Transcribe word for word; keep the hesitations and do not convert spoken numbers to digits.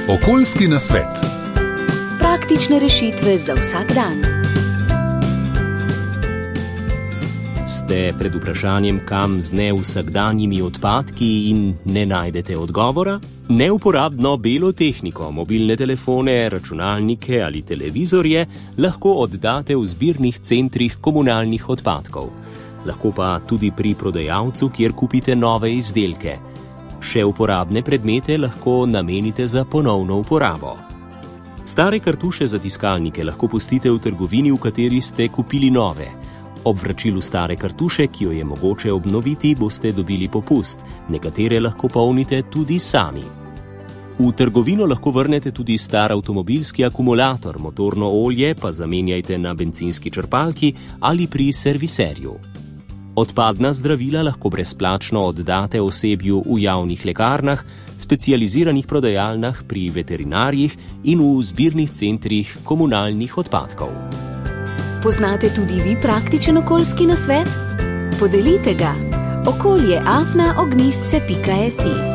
Okoljski nasvet. Praktične rešitve za vsak dan. Ste pred vprašanjem, kam z nevsakdanjimi odpadki in ne najdete odgovora? Neuporabno belo tehniko, mobilne telefone, računalnike ali televizorje lahko oddate v zbirnih centrih komunalnih odpadkov. Lahko pa tudi pri prodajalcu, kjer kupite nove izdelke. Še uporabne predmete lahko namenite za ponovno uporabo. Stare kartuše za tiskalnike lahko pustite v trgovini, v kateri ste kupili nove. Ob vračilu stare kartuše, ki jo je mogoče obnoviti, boste dobili popust. Nekatere lahko polnite tudi sami. V trgovino lahko vrnete tudi star avtomobilski akumulator, motorno olje pa zamenjajte na bencinski črpalki ali pri serviserju. Odpadna zdravila lahko brezplačno oddate osebju v javnih lekarnah, specializiranih prodajalnah, pri veterinarjih in v zbirnih centrih komunalnih odpadkov. Poznate tudi vi praktičen okoljski nasvet? Podelite ga. okolje afna ognjišče pika si